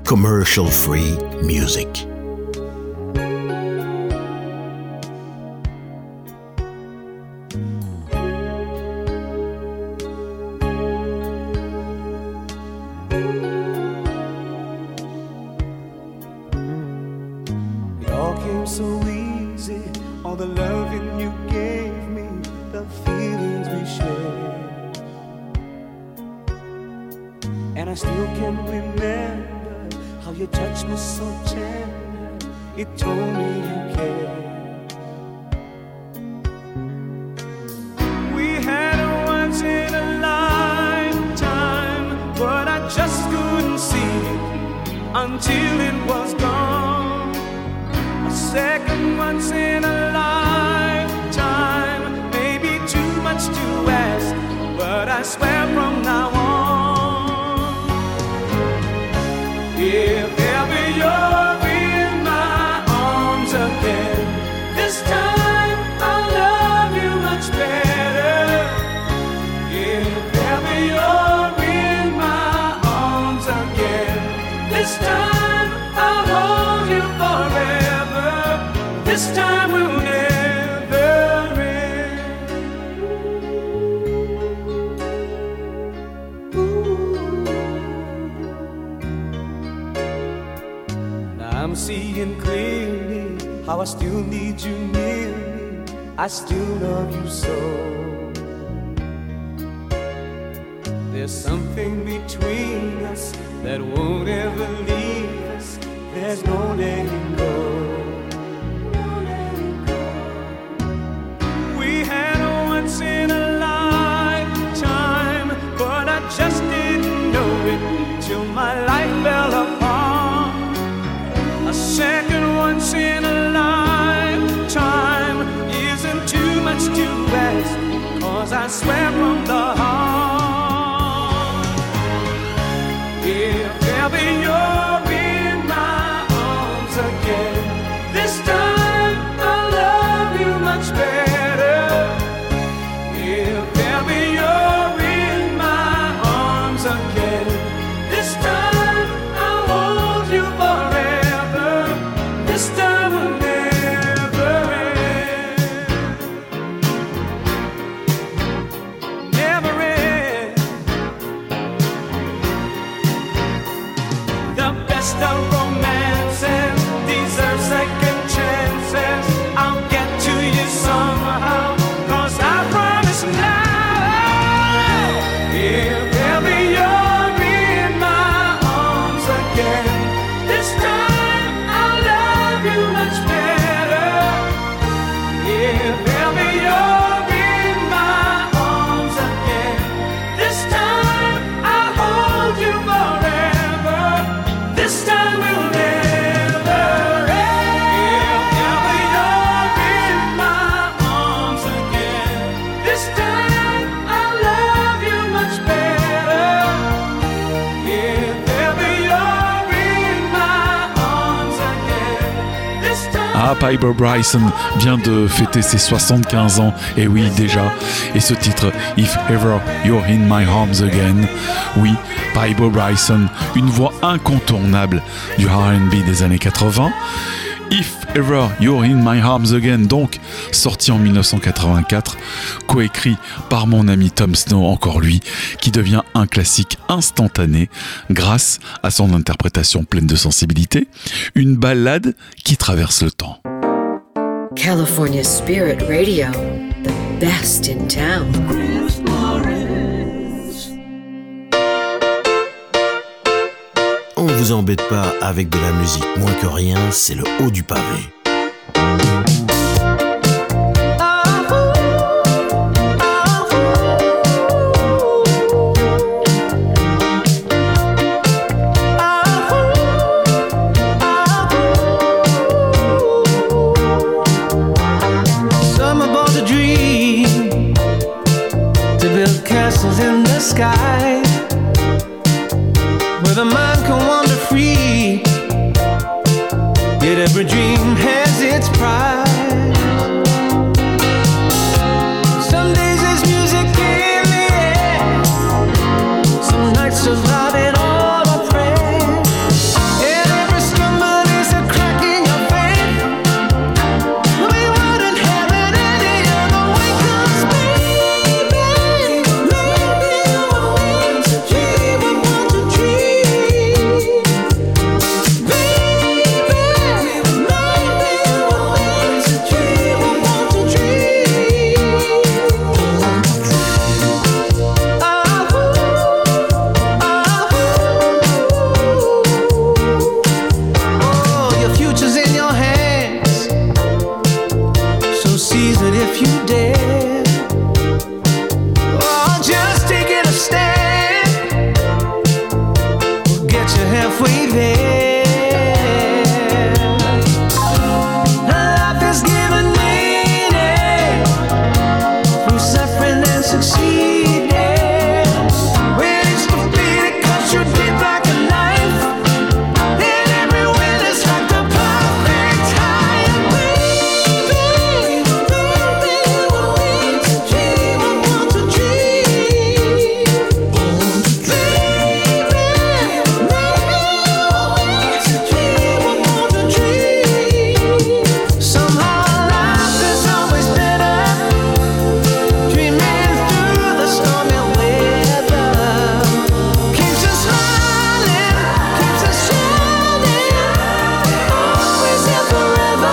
commercial-free music. Until it was gone, a second once in a lifetime, maybe too much to ask, but I swear from now on, if ever you're in my arms again, this time I'll love you much better. If ever you're in my arms again, this time I'll hold you forever. This time will never end. Now I'm seeing clearly how I still need you near me. I still love you so. There's something between us that won't ever leave us. There's no letting go. We had a once in a lifetime, but I just didn't know it till my life fell apart. A second once in a lifetime isn't too much to ask, 'cause I swear from the heart, if ever you're in my arms again, this time I'll love you much better. If ever you're in my arms again, this time I'll hold you forever. This time will never end. Never end. The best of romances deserve second chances. I'll get to you somehow, 'cause I promise now, if ever you're in my arms again, this time I'll love you much better. If ever you're in my arms again, this time I'll hold you forever. This time will never end. If ever you're in my arms again, this time I'll love you much better. If ever you're in my arms again, this time. Ah, Piper Bryson vient de fêter ses 75 ans, et oui déjà, et ce titre, If Ever You're in My Arms Again, oui, Piper Bryson, une voix incontournable du R&B des années 80. If Ever You're in My Arms Again, donc sorti en 1984, coécrit par mon ami Tom Snow, encore lui, qui devient un classique instantané grâce à son interprétation pleine de sensibilité, une ballade qui traverse le temps. California Spirit Radio, the best in town. On ne vous embête pas avec de la musique moins que rien, c'est le haut du pavé. Some about a dream to build castles in the sky, where the mind can wander free. Yet every dream has its price. Some days there's music in the air, some nights there's love in all our prayers. halfway there. Life is given meaning through suffering and succeeding. When it's defeated, cuts you deep like a knife. Then every win is like the perfect time. Baby, baby, I want to dream, I want to dream. Baby, baby, I want to dream, I want to dream. Somehow life is always better, dreaming through the stormy weather. Keeps us smiling, keeps us shining, always and forever.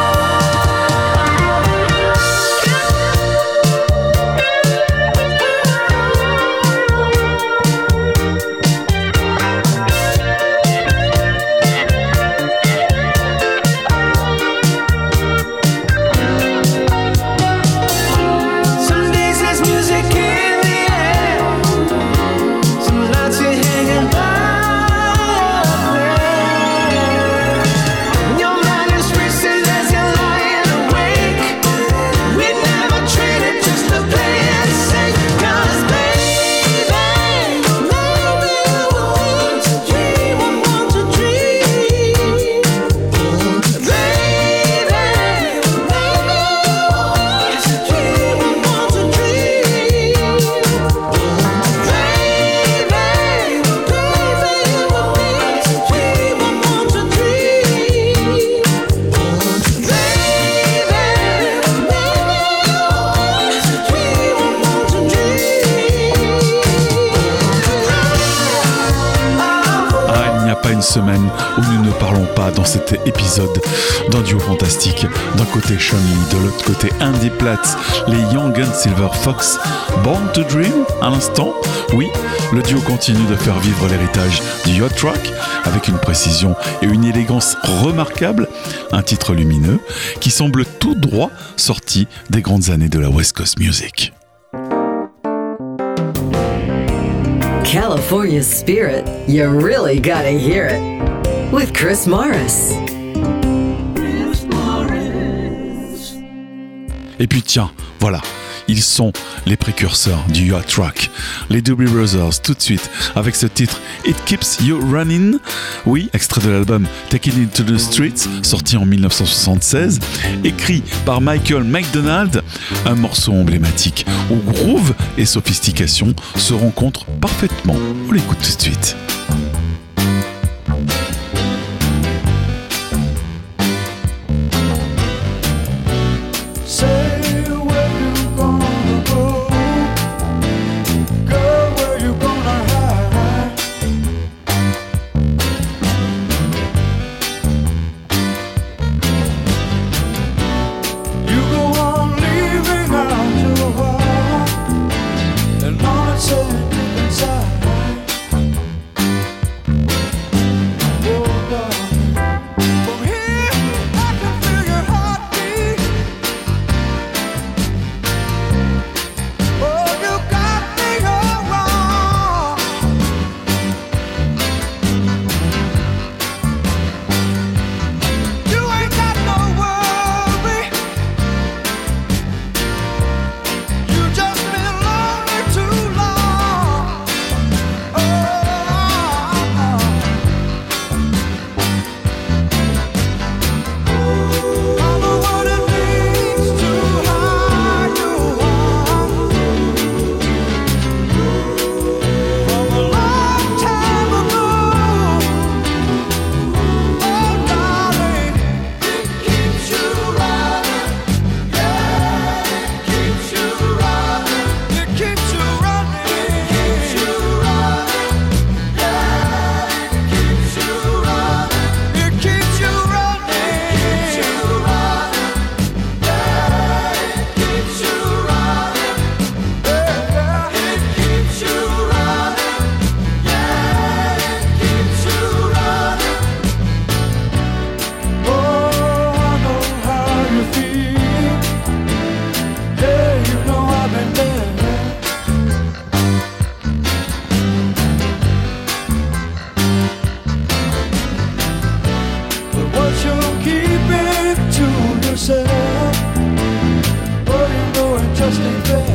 Some days there's music in the air, some nights you're hanging by a thread. When your mind is racing as you're lying awake, we'd never trade it just to play and sing. 'Cause baby, baby, I want to dream, I want to dream. Baby, baby, I want to dream, I want to dream. Baby, baby, I want to dream, I want to dream. Ah, il n'y a pas une semaine où nous ne parlons pas dans cet épisode d'un duo fantastique. D'un côté Shawnee, de l'autre côté Andy Platts, les Young and Silver Fox. Born to Dream, à l'instant. Oui, le duo continue de faire vivre l'héritage du yacht rock avec une précision et une élégance remarquables. Un titre lumineux qui semble tout droit sorti des grandes années de la West Coast Music. California Spirit, you really gotta hear it. With Chris Morris. Et puis tiens, voilà, ils sont les précurseurs du yacht rock. Les Doobie Brothers, tout de suite, avec ce titre It Keeps You Running. Oui, extrait de l'album Take It Into the Streets, sorti en 1976, écrit par Michael McDonald. Un morceau emblématique où groove et sophistication se rencontrent parfaitement. On l'écoute tout de suite. Say where you gonna go, girl, where you gonna hide? You go on leaving out your heart, and all it's said deep inside. trust and pray.